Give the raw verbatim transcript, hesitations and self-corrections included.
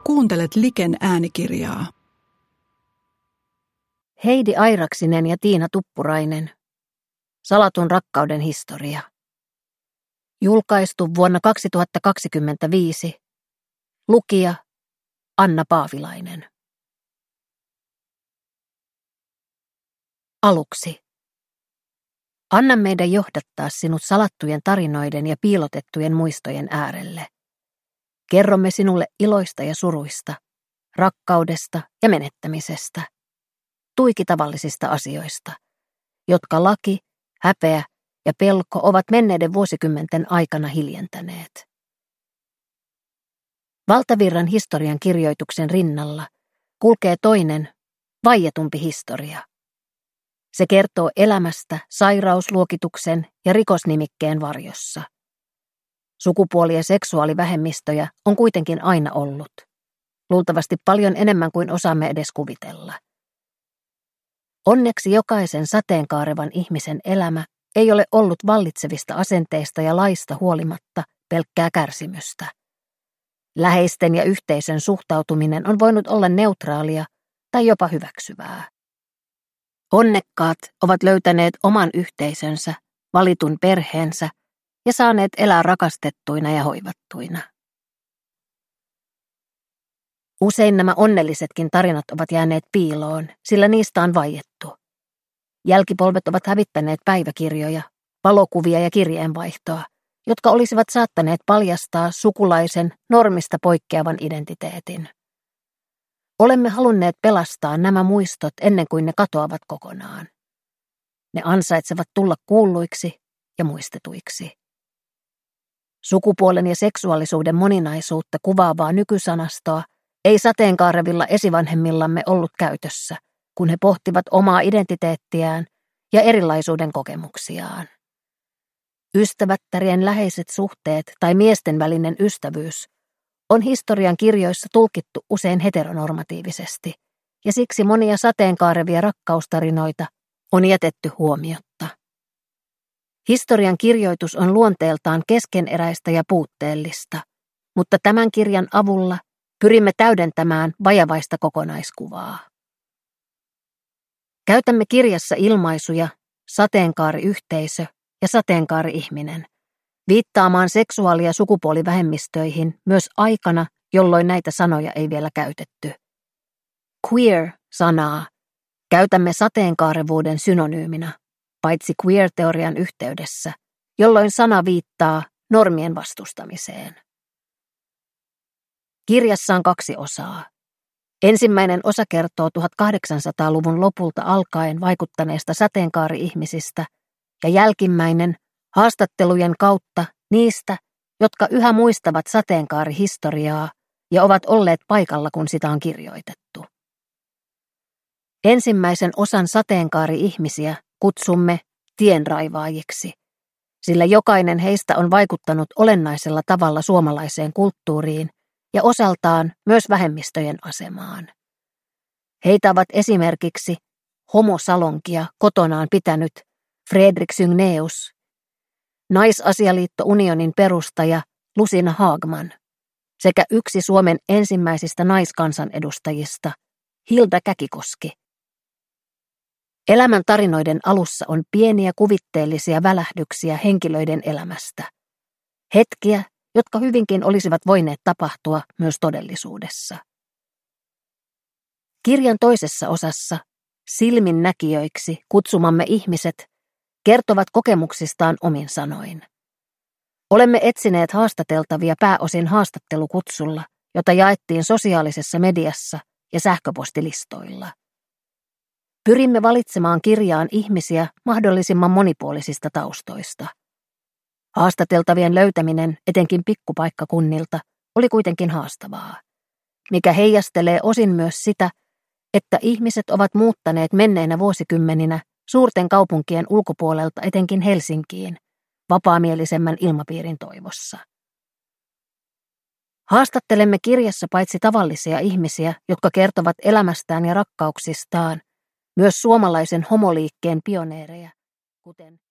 Kuuntelet Liken äänikirjaa. Heidi Airaksinen ja Tiina Tuppurainen. Salatun rakkauden historia. Julkaistu vuonna kaksituhattakaksikymmentäviisi. Lukija Anna Paavilainen. Aluksi. Anna meidän johdattaa sinut salattujen tarinoiden ja piilotettujen muistojen äärelle. Kerromme sinulle iloista ja suruista, rakkaudesta ja menettämisestä, tuiki tavallisista asioista, jotka laki, häpeä ja pelko ovat menneiden vuosikymmenten aikana hiljentäneet. Valtavirran historian kirjoituksen rinnalla kulkee toinen, vaietumpi historia. Se kertoo elämästä sairausluokituksen ja rikosnimikkeen varjossa. Sukupuoli- ja seksuaalivähemmistöjä on kuitenkin aina ollut. Luultavasti paljon enemmän kuin osaamme edes kuvitella. Onneksi jokaisen sateenkaarevan ihmisen elämä ei ole ollut vallitsevista asenteista ja laista huolimatta pelkkää kärsimystä. Läheisten ja yhteisön suhtautuminen on voinut olla neutraalia tai jopa hyväksyvää. Onnekkaat ovat löytäneet oman yhteisönsä, valitun perheensä ja saaneet elää rakastettuina ja hoivattuina. Usein nämä onnellisetkin tarinat ovat jääneet piiloon, sillä niistä on vaiettu. Jälkipolvet ovat hävittäneet päiväkirjoja, valokuvia ja kirjeenvaihtoa, jotka olisivat saattaneet paljastaa sukulaisen normista poikkeavan identiteetin. Olemme halunneet pelastaa nämä muistot ennen kuin ne katoavat kokonaan. Ne ansaitsevat tulla kuulluiksi ja muistetuiksi. Sukupuolen ja seksuaalisuuden moninaisuutta kuvaavaa nykysanastoa ei sateenkaarevilla esivanhemmillamme ollut käytössä, kun he pohtivat omaa identiteettiään ja erilaisuuden kokemuksiaan. Ystävättärien läheiset suhteet tai miesten välinen ystävyys on historian kirjoissa tulkittu usein heteronormatiivisesti, ja siksi monia sateenkaarevia rakkaustarinoita on jätetty huomiotta. Historian kirjoitus on luonteeltaan keskeneräistä ja puutteellista, mutta tämän kirjan avulla pyrimme täydentämään vajavaista kokonaiskuvaa. Käytämme kirjassa ilmaisuja sateenkaariyhteisö ja sateenkaari-ihminen, viittaamaan seksuaali- ja sukupuolivähemmistöihin myös aikana, jolloin näitä sanoja ei vielä käytetty. Queer-sanaa käytämme sateenkaarevuuden synonyyminä, paitsi queer-teorian yhteydessä, jolloin sana viittaa normien vastustamiseen. Kirjassa on kaksi osaa. Ensimmäinen osa kertoo tuhatkahdeksansataaluvun lopulta alkaen vaikuttaneista sateenkaari-ihmisistä ja jälkimmäinen haastattelujen kautta niistä, jotka yhä muistavat sateenkaarihistoriaa ja ovat olleet paikalla, kun sitä on kirjoitettu. Ensimmäisen osan sateenkaari-ihmisiä kutsumme tienraivaajiksi, sillä jokainen heistä on vaikuttanut olennaisella tavalla suomalaiseen kulttuuriin ja osaltaan myös vähemmistöjen asemaan. Heitä ovat esimerkiksi homosalonkia kotonaan pitänyt Fredrik Syngneus, Naisasialiitto Unionin perustaja Lucina Hagman sekä yksi Suomen ensimmäisistä naiskansanedustajista, Hilda Käkikoski. Elämän tarinoiden alussa on pieniä kuvitteellisia välähdyksiä henkilöiden elämästä. Hetkiä, jotka hyvinkin olisivat voineet tapahtua myös todellisuudessa. Kirjan toisessa osassa silminnäkijöiksi kutsumamme ihmiset kertovat kokemuksistaan omin sanoin. Olemme etsineet haastateltavia pääosin haastattelukutsulla, jota jaettiin sosiaalisessa mediassa ja sähköpostilistoilla. Pyrimme valitsemaan kirjaan ihmisiä mahdollisimman monipuolisista taustoista. Haastateltavien löytäminen etenkin pikkupaikkakunnilta oli kuitenkin haastavaa, mikä heijastelee osin myös sitä, että ihmiset ovat muuttaneet menneinä vuosikymmeninä suurten kaupunkien ulkopuolelta etenkin Helsinkiin, vapaamielisemmän ilmapiirin toivossa. Haastattelemme kirjassa paitsi tavallisia ihmisiä, jotka kertovat elämästään ja rakkauksistaan, myös suomalaisen homoliikkeen pioneereja, kuten